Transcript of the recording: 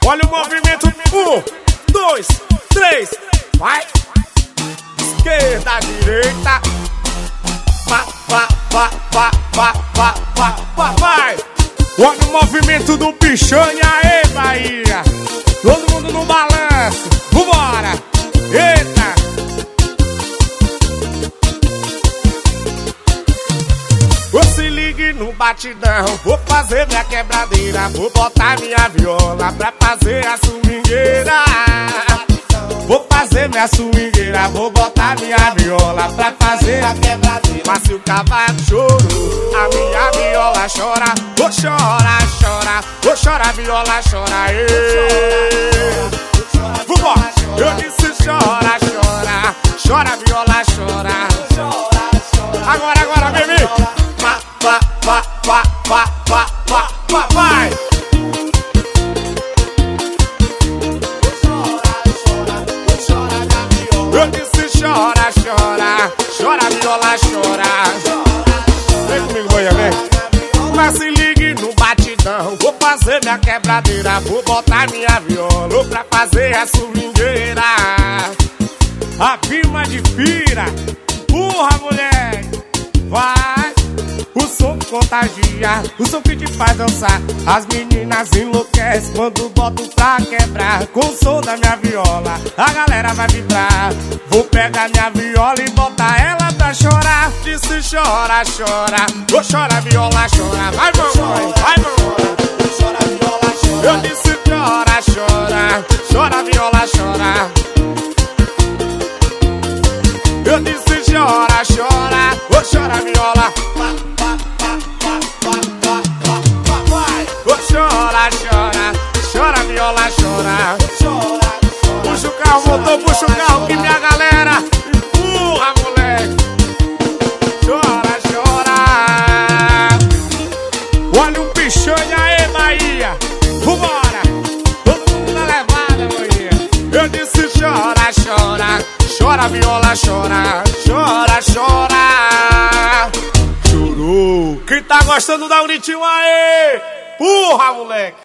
Olha o movimento. 1, 2, 3. Vai. Esquerda, direita. Vai. Olha o movimento do Pichonha, aí, Bahia. Todo mundo no balanço. Vambora. Eita. Se ligue no batidão, vou fazer minha quebradeira, vou botar minha viola pra fazer a swingueira. Vou fazer minha swingueira, vou botar minha viola pra fazer a quebradeira. Mas se o cavalo chorou, a minha viola chora. Vou chorar, chora, vou chorar, viola chora. Vambora, eu disse chora, chora, chora, viola chora. Agora, bebê. Vai! Eu disse chora, chora, chora, viola chora. Vem comigo, boia, vem. Mas se ligue no batidão, vou fazer minha quebradeira, vou botar minha viola pra fazer a swingueira. A firma de pira, porra, mulher, vai. O som contagia, o som que te faz dançar. As meninas enlouquecem quando boto pra quebrar. Com o som da minha viola, a galera vai vibrar. Vou pegar minha viola e botar ela pra chorar. Disse chora, chora, vou chorar, viola chora. Vai, mamãe, vai, mamãe. Chora, viola chora. Eu disse chora, chora, chora, viola chora. Eu disse chora, chora, vou chorar, viola. Chora, chora, chora, viola chora. Puxa o carro, voltou, puxa o carro que minha galera empurra, moleque. Chora, chora. Olha um Pichonha aí, Bahia. Vambora, todo mundo na levada, Bahia. Eu disse chora, chora, chora, viola chora. Chora, chora. Chorou. Quem tá gostando dá um gritinho aí. Porra, moleque!